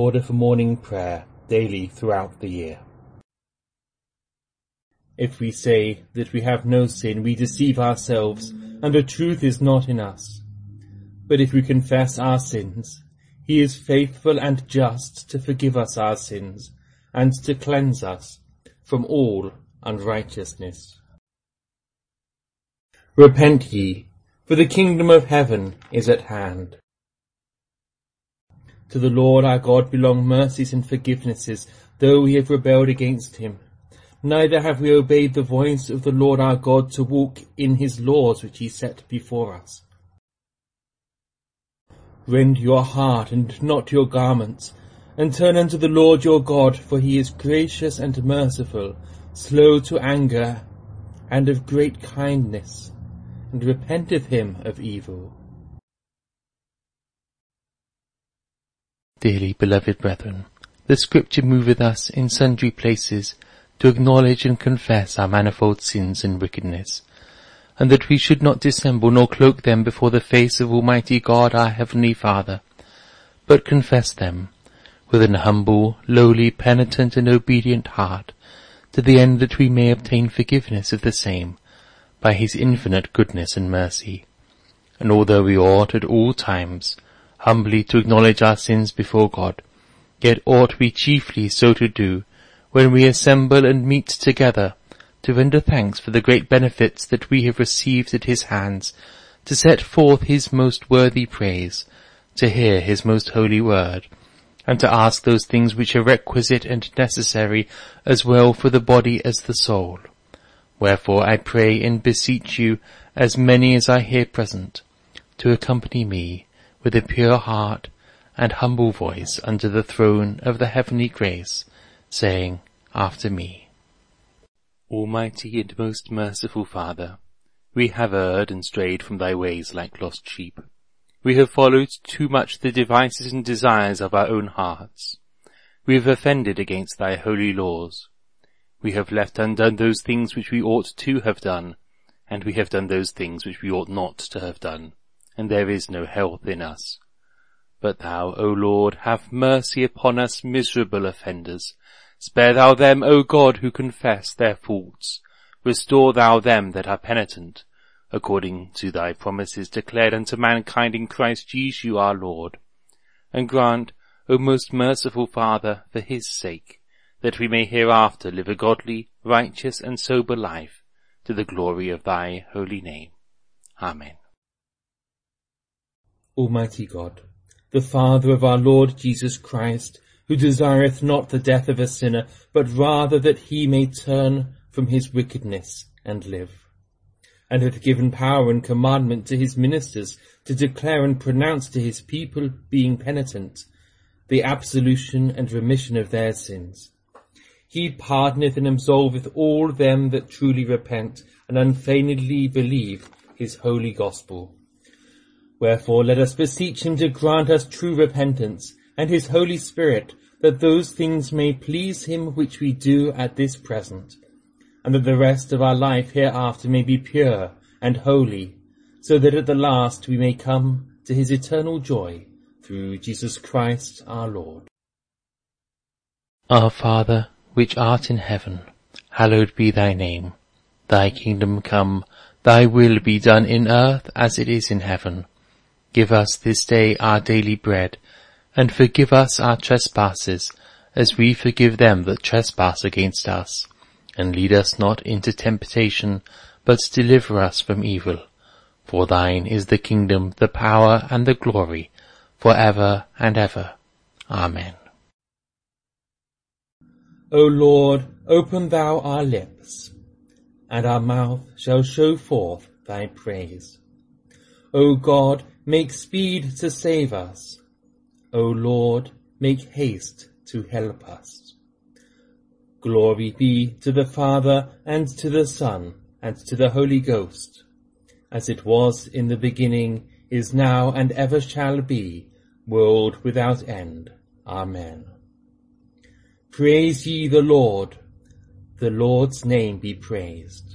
order for morning prayer daily throughout the year. If we say that we have no sin, we deceive ourselves, and the truth is not in us. But if we confess our sins, he is faithful and just to forgive us our sins, and to cleanse us from all unrighteousness. Repent ye, for the kingdom of heaven is at hand. To the Lord our God belong mercies and forgivenesses, though we have rebelled against him. Neither have we obeyed the voice of the Lord our God to walk in his laws which he set before us. Rend your heart and not your garments, and turn unto the Lord your God, for he is gracious and merciful, slow to anger, and of great kindness, and repenteth him of evil. Dearly beloved brethren, the Scripture moveth us in sundry places to acknowledge and confess our manifold sins and wickedness, and that we should not dissemble nor cloak them before the face of Almighty God our Heavenly Father, but confess them with an humble, lowly, penitent and obedient heart, to the end that we may obtain forgiveness of the same by his infinite goodness and mercy. And although we ought at all times humbly to acknowledge our sins before God, yet ought we chiefly so to do when we assemble and meet together, to render thanks for the great benefits that we have received at his hands, to set forth his most worthy praise, to hear his most holy word, and to ask those things which are requisite and necessary as well for the body as the soul. Wherefore I pray and beseech you, as many as are here present, to accompany me with a pure heart and humble voice unto the throne of the heavenly grace, saying after me, Almighty and most merciful Father, we have erred and strayed from thy ways like lost sheep. We have followed too much the devices and desires of our own hearts. We have offended against thy holy laws. We have left undone those things which we ought to have done, and we have done those things which we ought not to have done, and there is no health in us. But thou, O Lord, have mercy upon us miserable offenders. Spare thou them, O God, who confess their faults. Restore thou them that are penitent, according to thy promises declared unto mankind in Christ Jesus our Lord. And grant, O most merciful Father, for his sake, that we may hereafter live a godly, righteous, and sober life, to the glory of thy holy name. Amen. Almighty God, the Father of our Lord Jesus Christ, who desireth not the death of a sinner, but rather that he may turn from his wickedness and live, and hath given power and commandment to his ministers to declare and pronounce to his people, being penitent, the absolution and remission of their sins. He pardoneth and absolveth all them that truly repent and unfeignedly believe his holy gospel. Wherefore let us beseech him to grant us true repentance, and his Holy Spirit, that those things may please him which we do at this present, and that the rest of our life hereafter may be pure and holy, so that at the last we may come to his eternal joy, through Jesus Christ our Lord. Our Father, which art in heaven, hallowed be thy name. Thy kingdom come, thy will be done in earth as it is in heaven. Give us this day our daily bread, and forgive us our trespasses, as we forgive them that trespass against us. And lead us not into temptation, but deliver us from evil. For thine is the kingdom, the power, and the glory, for ever and ever. Amen. O Lord, open thou our lips, and our mouth shall show forth thy praise. O God, make speed to save us. O Lord, make haste to help us. Glory be to the Father, and to the Son, and to the Holy Ghost, as it was in the beginning, is now, and ever shall be, world without end. Amen. Praise ye the Lord. The Lord's name be praised.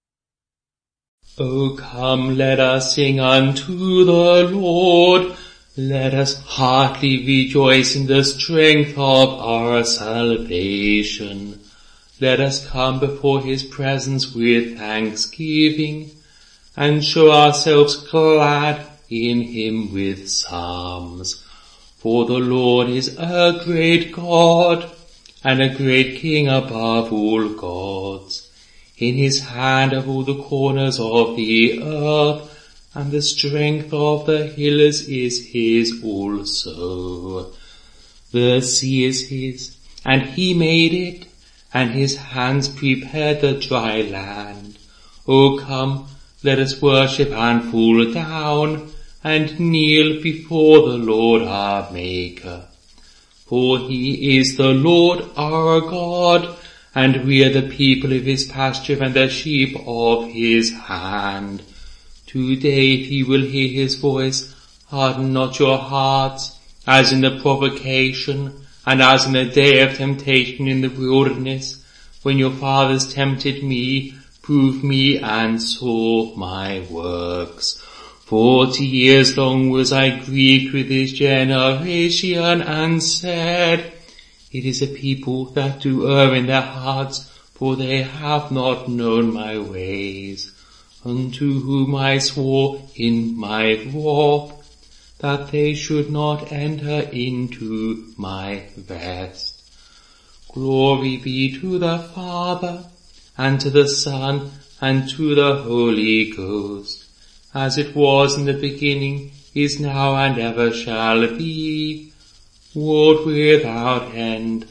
O come, let us sing unto the Lord. Let us heartily rejoice in the strength of our salvation. Let us come before his presence with thanksgiving, and show ourselves glad in him with psalms. For the Lord is a great God, and a great King above all gods. In his hand are all the corners of the earth, and the strength of the hills is his also. The sea is his, and he made it, and his hands prepared the dry land. O come, let us worship and fall down, and kneel before the Lord our Maker. For he is the Lord our God, and we are the people of his pasture and the sheep of his hand. Today if ye will hear his voice, harden not your hearts, as in the provocation, and as in the day of temptation in the wilderness, when your fathers tempted me, proved me, and saw my works. 40 years long was I grieved with this generation, and said, it is a people that do err in their hearts, for they have not known my ways. Unto whom I swore in my wrath, that they should not enter into my rest. Glory be to the Father, and to the Son, and to the Holy Ghost, as it was in the beginning, is now, and ever shall be, world without end.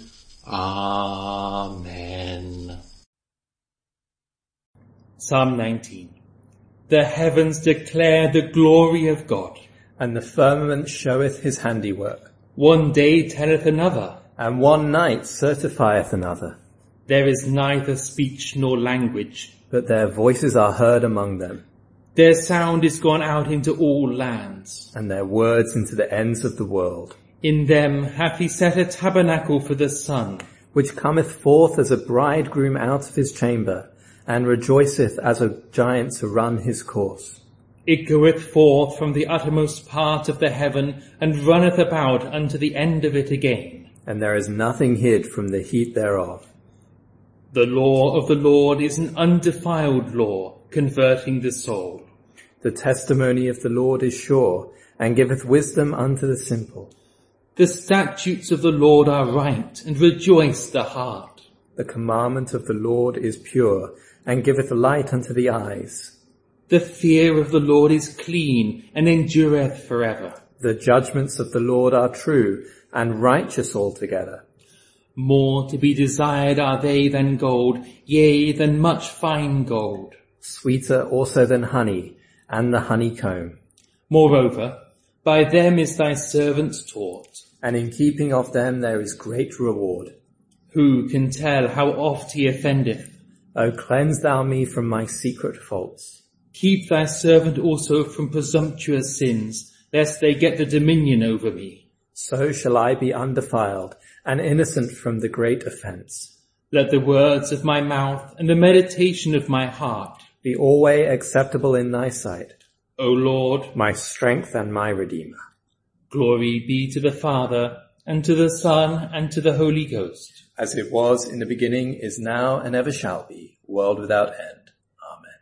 Amen. Psalm 19. The heavens declare the glory of God, and the firmament showeth his handiwork. one day telleth another, And one night certifieth another. there is neither speech nor language. But their voices are heard among them, Their sound is gone out into all lands. and their words into the ends of the world. In them hath he set a tabernacle for the sun, Which cometh forth as a bridegroom out of his chamber, and rejoiceth as a giant to run his course. it goeth forth from the uttermost part of the heaven, and runneth about unto the end of it again. And there is nothing hid from the heat thereof. The law of the Lord is an undefiled law, converting the soul. The testimony of the Lord is sure, and giveth wisdom unto the simple. The statutes of the Lord are right, and rejoice the heart. The commandment of the Lord is pure, and giveth light unto the eyes. The fear of the Lord is clean, and endureth forever. The judgments of the Lord are true, and righteous altogether. More to be desired are they than gold, yea, than much fine gold. Sweeter also than honey, and the honeycomb. Moreover, by them is thy servant taught. And in keeping of them there is great reward. Who can tell how oft he offendeth? O cleanse thou me from my secret faults. Keep thy servant also from presumptuous sins, lest they get the dominion over me. So shall I be undefiled, and innocent from the great offence. Let the words of my mouth and the meditation of my heart Be always acceptable in thy sight, O Lord, my strength and my Redeemer. glory be to the Father, and to the Son, and to the Holy Ghost. As it was in the beginning, is now, and ever shall be, world without end. Amen.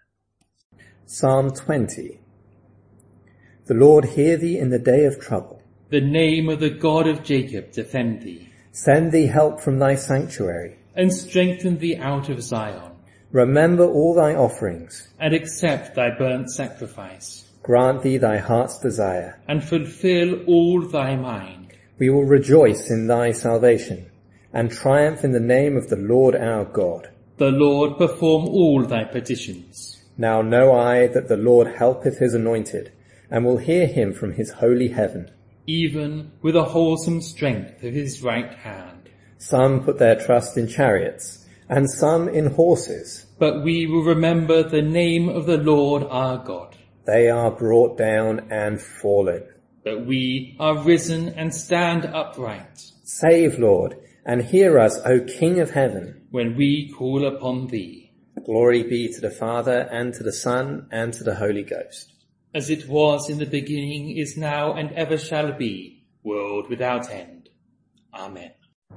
Psalm 20. The Lord hear thee in the day of trouble. The name of the God of Jacob defend thee, Send thee help from thy sanctuary. and strengthen thee out of Zion, Remember all thy offerings. and accept thy burnt sacrifice, Grant thee thy heart's desire. and fulfill all thy mind. We will rejoice in thy salvation, and triumph in the name of the Lord our God. The Lord perform all thy petitions. Now know I that the Lord helpeth his anointed, and will hear him from his holy heaven. Even with a wholesome strength of his right hand. Some put their trust in chariots, and some in horses. But we will remember the name of the Lord our God. They are brought down and fallen. But we are risen and stand upright, Save, Lord, and hear us, O King of heaven. when we call upon thee. Glory be to the Father, and to the Son, and to the Holy Ghost. as it was in the beginning, is now, and ever shall be, world without end. Amen.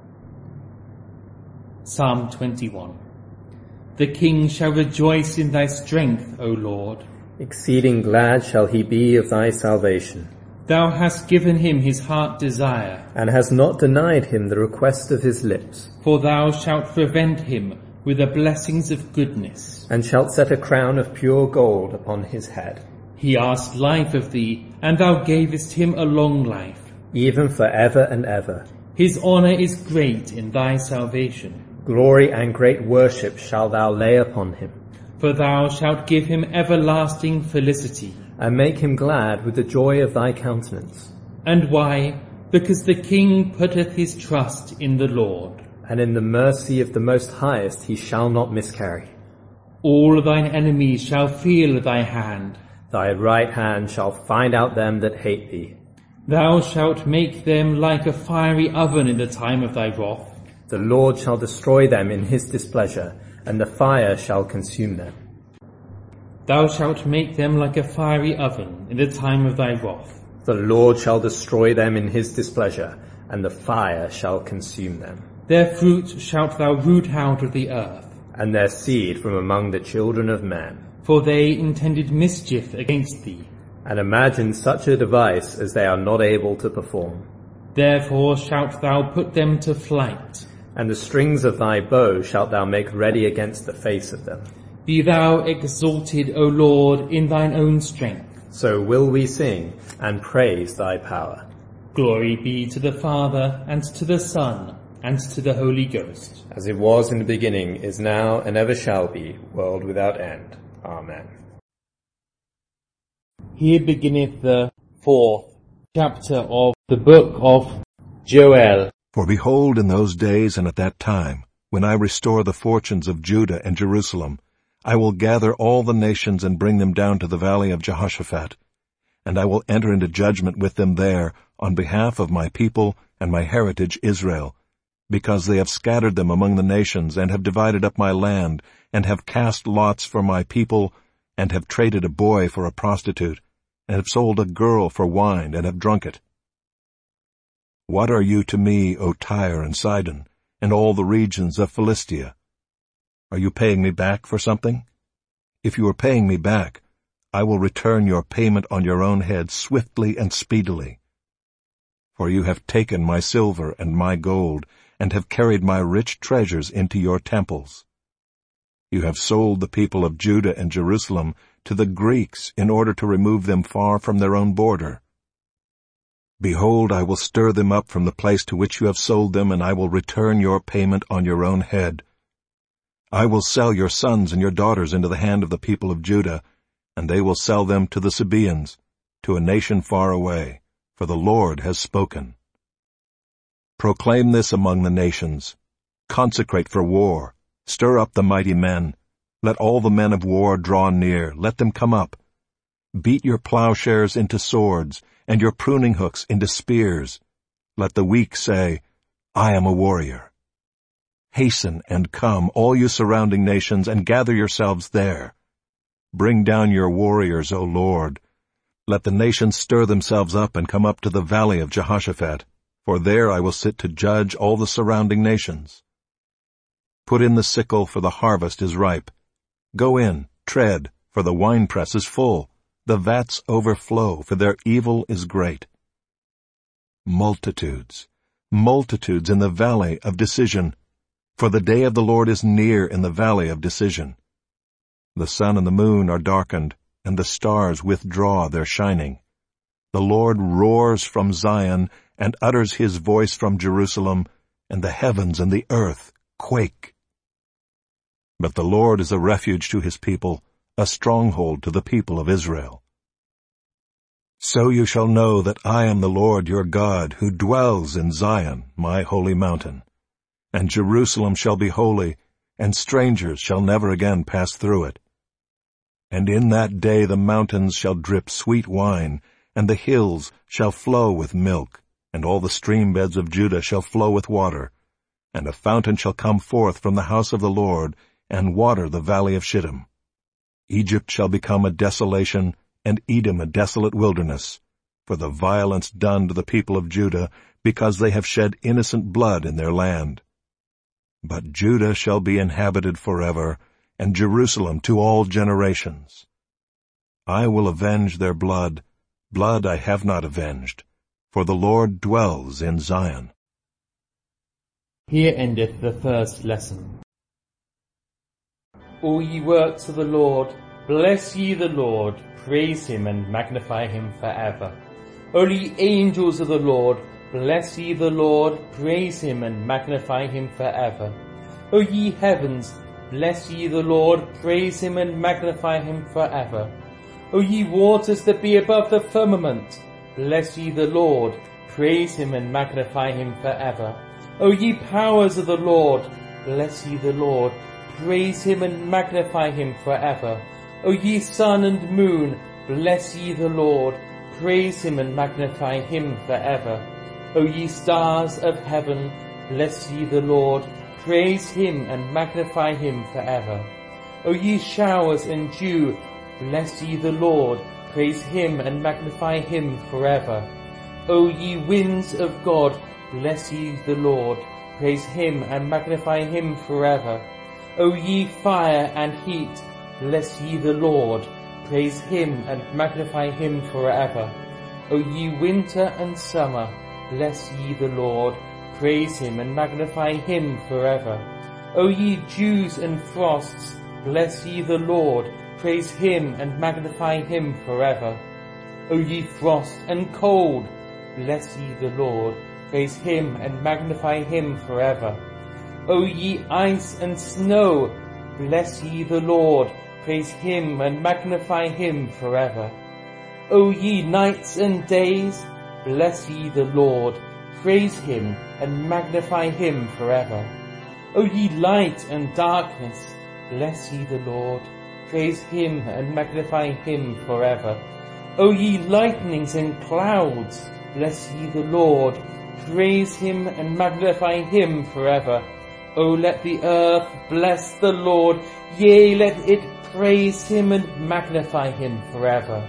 Psalm 21. The king shall rejoice in thy strength, O Lord. Exceeding glad shall he be of thy salvation. Thou hast given him his heart desire, and hast not denied him the request of his lips. for thou shalt prevent him with the blessings of goodness. And shalt set a crown of pure gold upon his head. He asked life of thee, and thou gavest him a long life. Even for ever and ever. His honour is great in thy salvation. Glory and great worship shalt thou lay upon him. For thou shalt give him everlasting felicity. And make him glad with the joy of thy countenance. And why? Because the king putteth his trust in the Lord. And in the mercy of the Most Highest he shall not miscarry. All thine enemies shall feel thy hand. Thy right hand shall find out them that hate thee. Thou shalt make them like a fiery oven in the time of thy wrath. The Lord shall destroy them in his displeasure, and the fire shall consume them. Thou shalt make them like a fiery oven in the time of thy wrath. The Lord shall destroy them in his displeasure, and the fire shall consume them. Their fruit shalt thou root out of the earth. And their seed from among the children of men. For they intended mischief against thee. And imagine such a device as they are not able to perform. Therefore shalt thou put them to flight. And the strings of thy bow shalt thou make ready against the face of them. Be thou exalted, O Lord, in thine own strength. So will we sing and praise thy power. Glory be to the Father, and to the Son, and to the Holy Ghost. As it was in the beginning, is now, and ever shall be, world without end. Amen. Here beginneth the 4th chapter of the book of Joel. For behold, in those days and at that time, when I restore the fortunes of Judah and Jerusalem, I will gather all the nations and bring them down to the valley of Jehoshaphat, and I will enter into judgment with them there on behalf of my people and my heritage Israel, because they have scattered them among the nations, and have divided up my land, and have cast lots for my people, and have traded a boy for a prostitute, and have sold a girl for wine, and have drunk it. What are you to me, O Tyre and Sidon, and all the regions of Philistia? Are you paying me back for something? If you are paying me back, I will return your payment on your own head swiftly and speedily. For you have taken my silver and my gold, and have carried my rich treasures into your temples. You have sold the people of Judah and Jerusalem to the Greeks in order to remove them far from their own border. Behold, I will stir them up from the place to which you have sold them, and I will return your payment on your own head. I will sell your sons and your daughters into the hand of the people of Judah, and they will sell them to the Sabaeans, to a nation far away, for the Lord has spoken. Proclaim this among the nations. Consecrate for war. Stir up the mighty men. Let all the men of war draw near. Let them come up. Beat your plowshares into swords, and your pruning hooks into spears. Let the weak say, I am a warrior. Hasten and come, all you surrounding nations, and gather yourselves there. Bring down your warriors, O Lord. Let the nations stir themselves up and come up to the valley of Jehoshaphat, for there I will sit to judge all the surrounding nations. Put in the sickle, for the harvest is ripe. Go in, tread, for the winepress is full. The vats overflow, for their evil is great. Multitudes, multitudes in the valley of decision, for the day of the Lord is near in the valley of decision. The sun and the moon are darkened, and the stars withdraw their shining. The Lord roars from Zion, and utters his voice from Jerusalem, and the heavens and the earth quake. But the Lord is a refuge to his people, a stronghold to the people of Israel. So you shall know that I am the Lord your God, who dwells in Zion, my holy mountain. And Jerusalem shall be holy, and strangers shall never again pass through it. And in that day the mountains shall drip sweet wine, and the hills shall flow with milk, and all the stream beds of Judah shall flow with water. And a fountain shall come forth from the house of the Lord, and water the valley of Shittim. Egypt shall become a desolation, and Edom a desolate wilderness, for the violence done to the people of Judah, because they have shed innocent blood in their land. But Judah shall be inhabited forever, and Jerusalem to all generations. I will avenge their blood, blood I have not avenged, for the Lord dwells in Zion. Here endeth the first lesson. All ye works of the Lord, bless ye the Lord, praise him and magnify him forever. O ye angels of the Lord, bless ye the Lord, praise him and magnify him forever. O ye heavens, bless ye the Lord, praise him and magnify him forever. O ye waters that be above the firmament, bless ye the Lord, praise him and magnify him forever. O ye powers of the Lord, bless ye the Lord, praise him and magnify him forever. O ye sun and moon, bless ye the Lord, praise him and magnify him forever. O ye stars of heaven, bless ye the Lord, praise him and magnify him forever. O ye showers and dew, bless ye the Lord, praise him and magnify him forever. O ye winds of God, bless ye the Lord, praise him and magnify him forever. O ye fire and heat, bless ye the Lord, praise him and magnify him forever. O ye winter and summer, bless ye the Lord, praise him and magnify him forever. O ye dews and frosts, bless ye the Lord, praise him and magnify him forever. O ye frost and cold, bless ye the Lord, praise him and magnify him forever. O ye ice and snow, bless ye the Lord, praise him and magnify him forever. O ye nights and days, bless ye the Lord, praise him and magnify him forever. O ye light and darkness, bless ye the Lord, praise him and magnify him forever. O ye lightnings and clouds, bless ye the Lord, praise him and magnify him forever. O let the earth bless the Lord, yea, let it praise him and magnify him forever.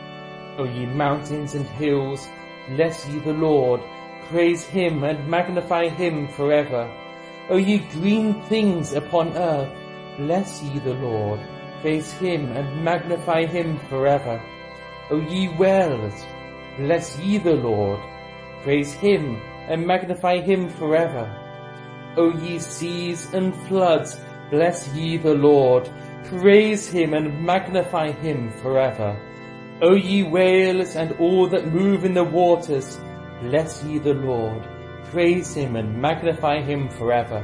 O ye mountains and hills, bless ye the Lord, praise him and magnify him forever. O ye green things upon earth, bless ye the Lord, praise him and magnify him forever. O ye wells, bless ye the Lord, praise him and magnify him forever. O ye seas and floods, bless ye the Lord, praise him and magnify him forever. O ye whales and all that move in the waters, bless ye the Lord, praise him and magnify him forever.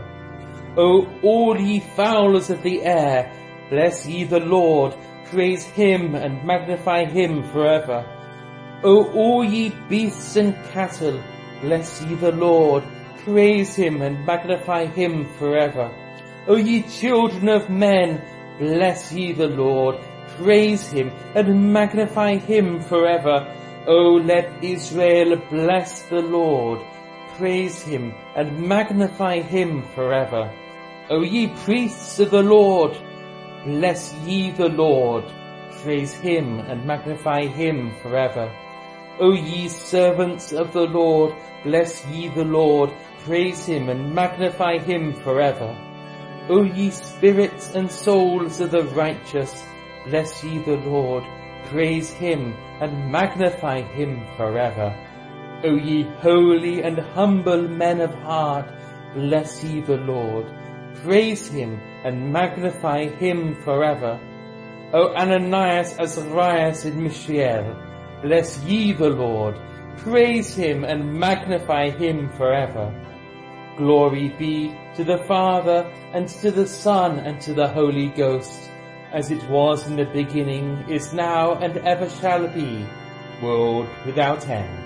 O all ye fowlers of the air, bless ye the Lord, praise him and magnify him forever. O all ye beasts and cattle, bless ye the Lord, praise him and magnify him forever. O ye children of men, bless ye the Lord, praise him and magnify him forever. O let Israel bless the Lord, praise him and magnify him forever. O ye priests of the Lord, bless ye the Lord, praise him and magnify him forever. O ye servants of the Lord, bless ye the Lord, praise him and magnify him forever. O ye spirits and souls of the righteous, bless ye the Lord, praise him and magnify him forever. O ye holy and humble men of heart, bless ye the Lord, praise him and magnify him forever. O Ananias, Azarias, and Mishael, bless ye the Lord, praise him and magnify him forever. Glory be to the Father, and to the Son, and to the Holy Ghost, as it was in the beginning, is now, and ever shall be, world without end.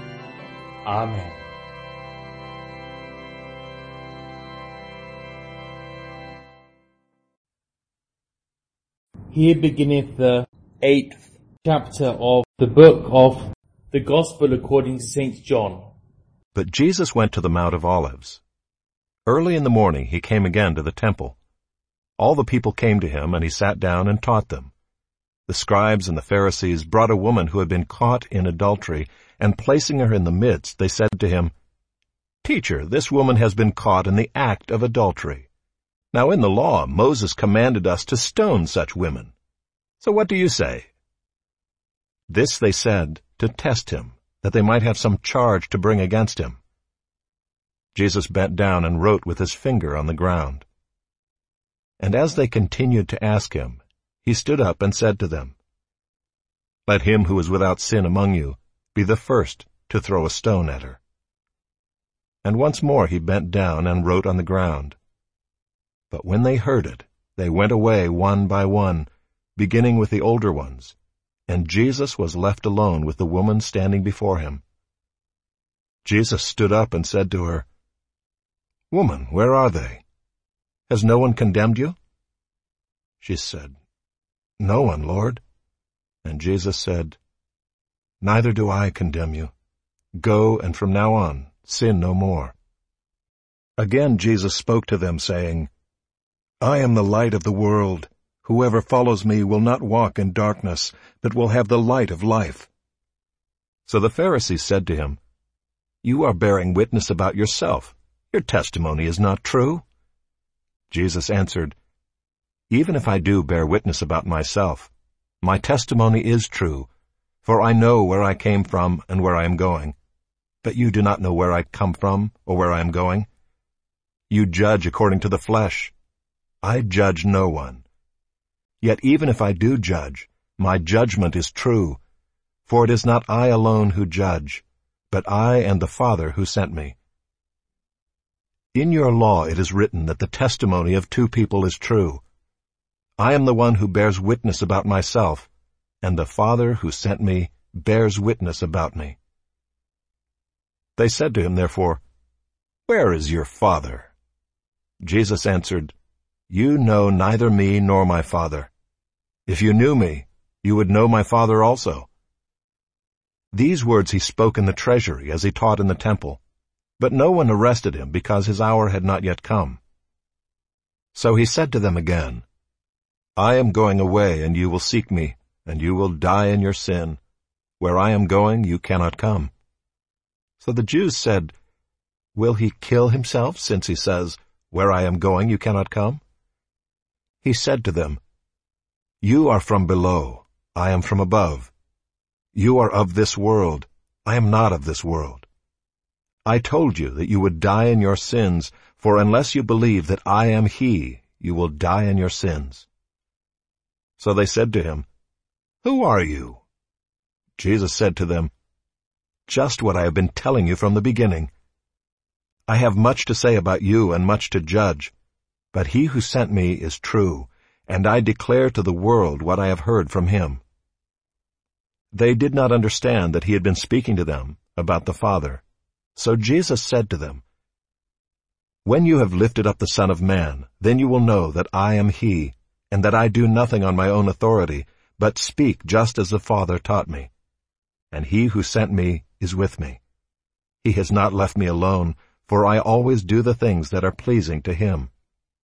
Amen. Here beginneth the 8th chapter of the book of the Gospel according to St. John. But Jesus went to the Mount of Olives. Early in the morning he came again to the temple. All the people came to him, and he sat down and taught them. The scribes and the Pharisees brought a woman who had been caught in adultery, and placing her in the midst, they said to him, "Teacher, this woman has been caught in the act of adultery. Now in the law, Moses commanded us to stone such women. So what do you say?" This they said to test him, that they might have some charge to bring against him. Jesus bent down and wrote with his finger on the ground. And as they continued to ask him, he stood up and said to them, "Let him who is without sin among you be the first to throw a stone at her." And once more he bent down and wrote on the ground. But when they heard it, they went away one by one, beginning with the older ones, and Jesus was left alone with the woman standing before him. Jesus stood up and said to her, "Woman, where are they? Has no one condemned you?" She said, "No one, Lord." And Jesus said, "Neither do I condemn you. Go, and from now on, sin no more." Again Jesus spoke to them, saying, "I am the light of the world. Whoever follows me will not walk in darkness, but will have the light of life." So the Pharisees said to him, "You are bearing witness about yourself. Your testimony is not true." Jesus answered, "Even if I do bear witness about myself, my testimony is true, for I know where I came from and where I am going. But you do not know where I come from or where I am going. You judge according to the flesh. I judge no one. Yet even if I do judge, my judgment is true, for it is not I alone who judge, but I and the Father who sent me. In your law it is written that the testimony of two people is true. I am the one who bears witness about myself, and the Father who sent me bears witness about me." They said to him, therefore, "Where is your Father?" Jesus answered, "You know neither me nor my Father. If you knew me, you would know my Father also." These words he spoke in the treasury as he taught in the temple, but no one arrested him because his hour had not yet come. So he said to them again, "I am going away, and you will seek me, and you will die in your sin. Where I am going, you cannot come." So the Jews said, "Will he kill himself, since he says, 'Where I am going, you cannot come'?" He said to them, "You are from below, I am from above. You are of this world, I am not of this world. I told you that you would die in your sins, for unless you believe that I am he, you will die in your sins." So they said to him, "Who are you?" Jesus said to them, "Just what I have been telling you from the beginning. I have much to say about you and much to judge, but he who sent me is true, and I declare to the world what I have heard from him." They did not understand that he had been speaking to them about the Father. So Jesus said to them, "When you have lifted up the Son of Man, then you will know that I am he, and that I do nothing on my own authority, but speak just as the Father taught me. And he who sent me is with me. He has not left me alone, for I always do the things that are pleasing to him."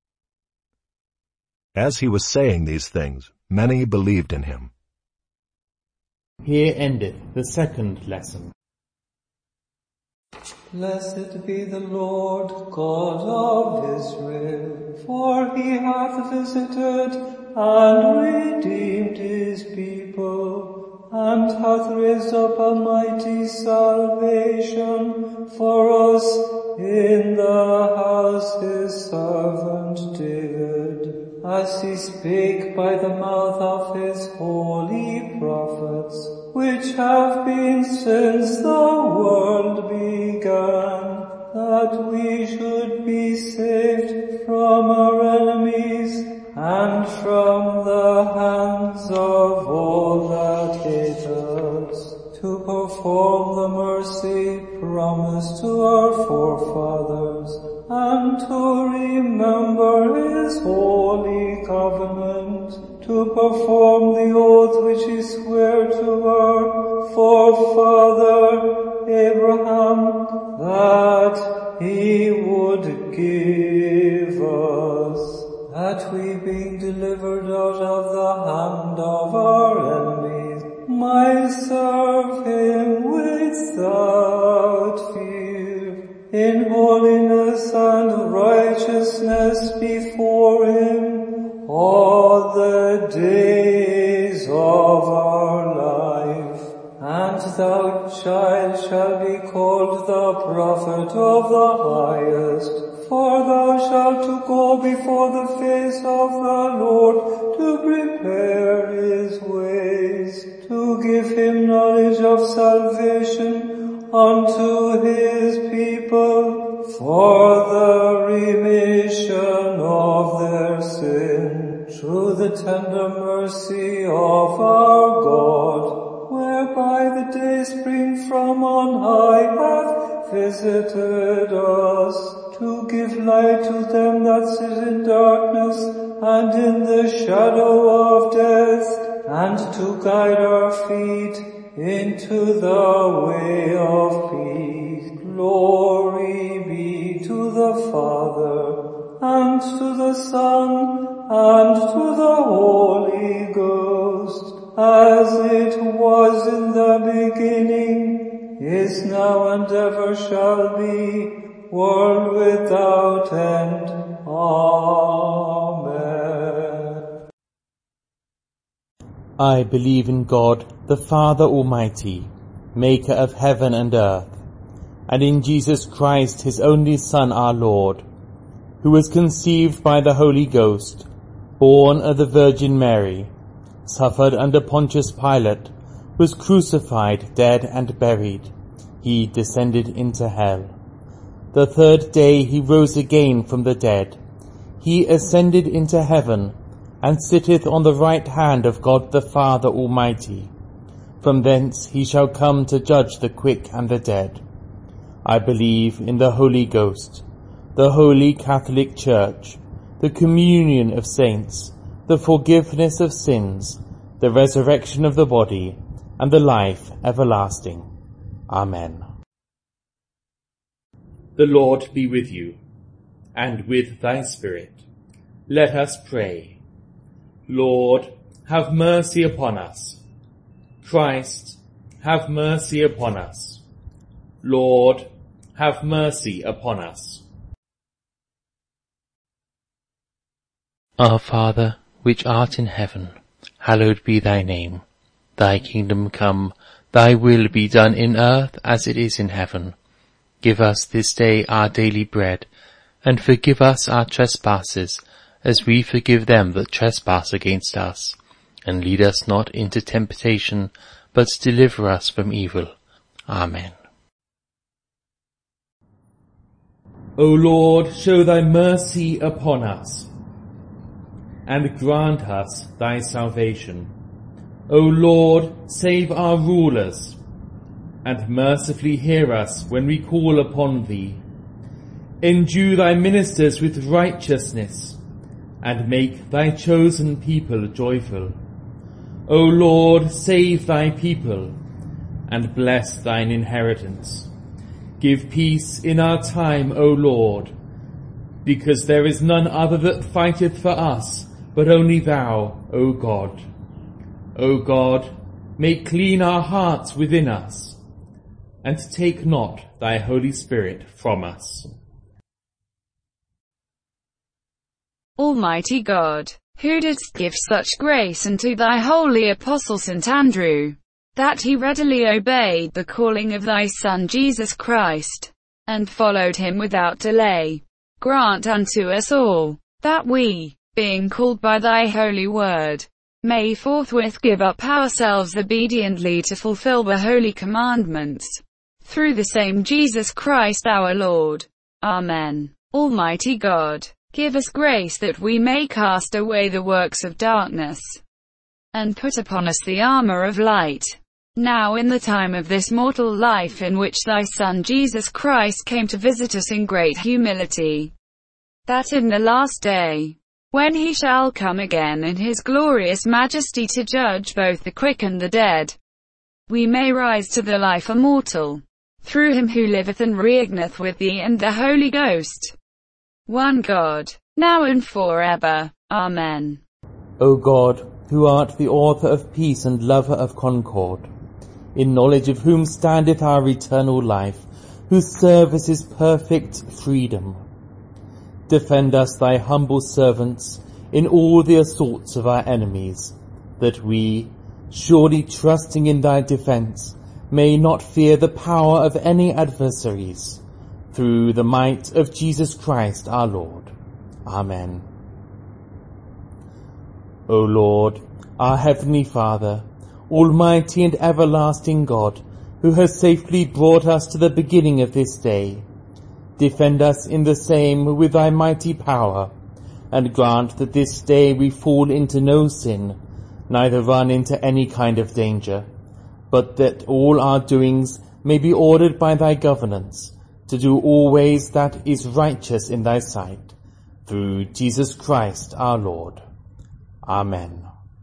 As he was saying these things, many believed in him. Here endeth the second lesson. Blessed be the Lord God of Israel, for he hath visited and redeemed his people, and hath raised up a mighty salvation for us in the house his servant David, as he spake by the mouth of his holy prophets, which have been since the world began, that we should be saved from our enemies and from the hands of all that hate us, to perform the mercy promised to our forefathers, and to remember his holy covenant, to perform the oath which he sware to our forefather Abraham, that he would give us, that we being delivered out of the hand of our prophet of the highest, for thou shalt go before the face of the Lord to prepare his ways, to give him knowledge of salvation unto his people, for the remission of their sin, through the tender mercy of our God, whereby the day spring from on high hath visited us, to give light to them that sit in darkness and in the shadow of death, and to guide our feet into the way of peace. Glory be to the Father, and to the Son, and to the Holy Ghost, as it was in the beginning, is now, and ever shall be, world without end. Amen. I believe in God, the Father Almighty, maker of heaven and earth, and in Jesus Christ, his only Son, our Lord, who was conceived by the Holy Ghost, born of the Virgin Mary, suffered under Pontius Pilate, was crucified, dead, and buried. He descended into hell. The third day he rose again from the dead. He ascended into heaven, and sitteth on the right hand of God the Father Almighty. From thence he shall come to judge the quick and the dead. I believe in the Holy Ghost, the Holy Catholic Church, the communion of saints, the forgiveness of sins, the resurrection of the body, and the life everlasting. Amen. The Lord be with you, and with thy spirit. Let us pray. Lord, have mercy upon us. Christ, have mercy upon us. Lord, have mercy upon us. Our Father, which art in heaven, hallowed be thy name. Thy kingdom come, thy will be done in earth as it is in heaven. Give us this day our daily bread, and forgive us our trespasses, as we forgive them that trespass against us. And lead us not into temptation, but deliver us from evil. Amen. O Lord, show thy mercy upon us, and grant us thy salvation. O Lord, save our rulers, and mercifully hear us when we call upon thee. Endue thy ministers with righteousness, and make thy chosen people joyful. O Lord, save thy people, and bless thine inheritance. Give peace in our time, O Lord, because there is none other that fighteth for us, but only thou, O God. O God, make clean our hearts within us, and take not thy Holy Spirit from us. Almighty God, who didst give such grace unto thy holy apostle St. Andrew, that he readily obeyed the calling of thy Son Jesus Christ, and followed him without delay, grant unto us all, that we, being called by thy holy word, may forthwith give up ourselves obediently to fulfill the holy commandments, through the same Jesus Christ our Lord. Amen. Almighty God, give us grace that we may cast away the works of darkness, and put upon us the armor of light. Now in the time of this mortal life in which thy Son Jesus Christ came to visit us in great humility, that in the last day, when he shall come again in his glorious majesty to judge both the quick and the dead, we may rise to the life immortal, through him who liveth and reigneth with thee and the Holy Ghost, one God, now and forever. Amen. O God, who art the author of peace and lover of concord, in knowledge of whom standeth our eternal life, whose service is perfect freedom, defend us, thy humble servants, in all the assaults of our enemies, that we, surely trusting in thy defence, may not fear the power of any adversaries, through the might of Jesus Christ our Lord. Amen. O Lord, our heavenly Father, almighty and everlasting God, who has safely brought us to the beginning of this day, defend us in the same with thy mighty power, and grant that this day we fall into no sin, neither run into any kind of danger, but that all our doings may be ordered by thy governance, to do always that is righteous in thy sight, through Jesus Christ our Lord. Amen.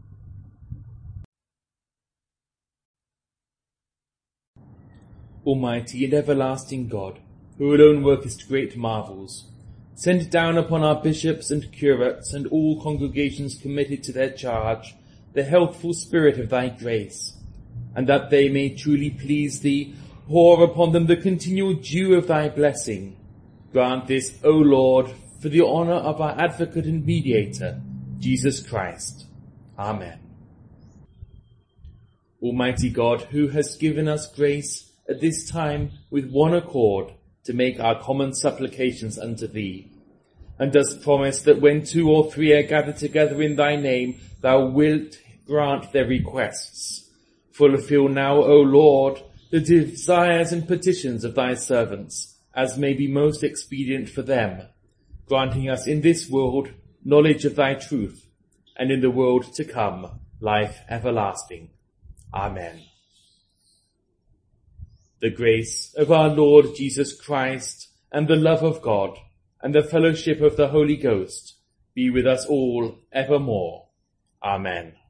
Almighty and everlasting God, who alone workest great marvels, send down upon our bishops and curates and all congregations committed to their charge the healthful spirit of thy grace, and that they may truly please thee, pour upon them the continual dew of thy blessing. Grant this, O Lord, for the honour of our advocate and mediator, Jesus Christ. Amen. Almighty God, who hast given us grace at this time with one accord to make our common supplications unto thee, and dost promise that when 2 or 3 are gathered together in thy name, thou wilt grant their requests. Fulfill now, O Lord, the desires and petitions of thy servants, as may be most expedient for them, granting us in this world knowledge of thy truth, and in the world to come life everlasting. Amen. The grace of our Lord Jesus Christ, and the love of God, and the fellowship of the Holy Ghost be with us all evermore. Amen.